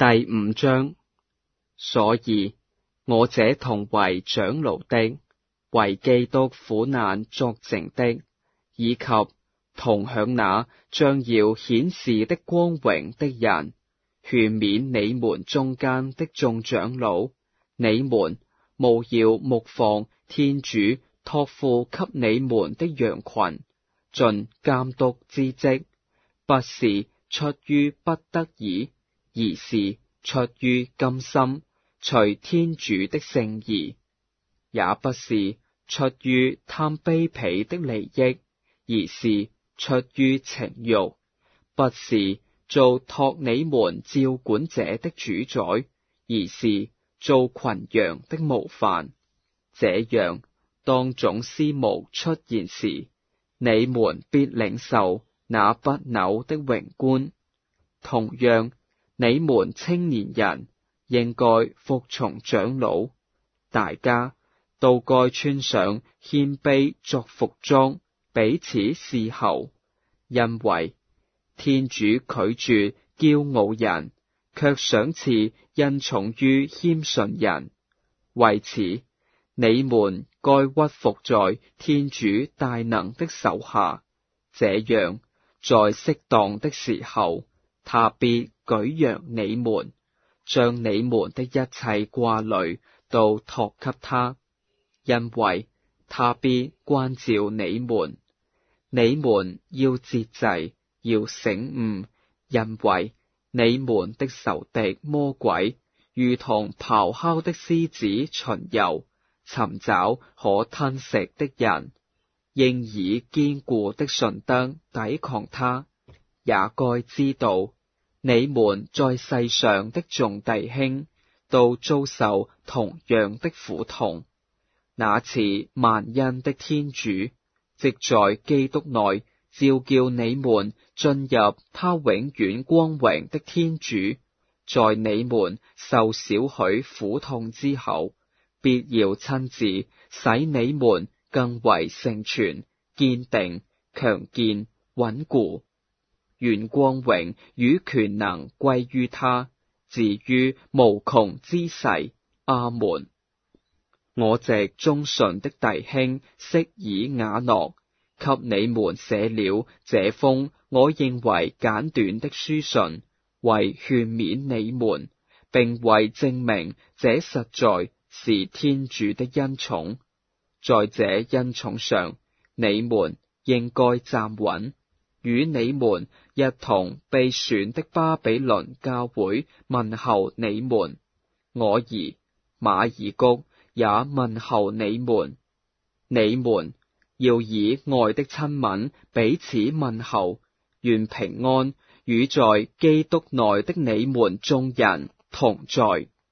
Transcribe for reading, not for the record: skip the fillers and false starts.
第五章。所以，我這同為長老的，為基督苦難作證的，以及同享那將要顯示的光榮的人，勸勉你們中間的眾長老，你們務要牧放天主託付給你們的羊群，盡監督之職，不是出於不得已，而是出於甘心，隨天主的聖意，也不是出於貪卑鄙的利益，而是出於情慾，不是做託你們照管者的主宰，而是做群羊的模範。這樣，當總司牧出現時，你們必領受那不朽的榮冠。同樣，你們青年人應該服從長老，大家都該穿上謙卑作服裝，彼此侍候，因為天主拒絕驕傲人，卻賞賜恩寵於謙遜人。為此，你們該屈服在天主大能的手下，這樣在適當的時候，他必舉揚你們，將你們的一切掛慮都託給他，因為他必關照你們。你們要節制，要醒悟，因為你們的仇敵魔鬼如同咆哮的獅子巡遊，尋找可吞食的人，應以堅固的信德抵抗他。也該知道，你們在世上的眾弟兄都遭受同樣的苦痛。那賜萬恩的天主，即在基督內召叫你們進入他永遠光榮的天主，在你們受少許苦痛之後，必要親自使你們更為成全、堅定、強健、穩固。願光榮與權能歸於他，至於無窮之世。阿門。我藉忠順的弟兄息耳瓦諾，給你們寫了這封我認為簡短的書信，為勸勉你們，並為證明這實在是天主的恩寵。在這恩寵上，你們應該站穩。與你們一同被選的巴比倫教會問候你們，我兒馬爾谷也問候你們。你們要以愛的親吻彼此問候，願平安與在基督內的你們眾人同在。